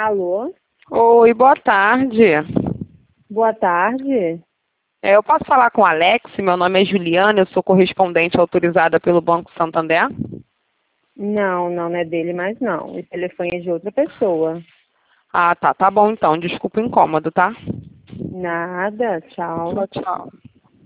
Alô? Oi, boa tarde. Boa tarde. Eu posso falar com o Alex? Meu nome é Juliana, eu sou correspondente autorizada pelo Banco Santander. Não é dele, mas não. O telefone é de outra pessoa. Ah, tá bom então. Desculpa o incômodo, tá? Nada, tchau. Tchau, tchau.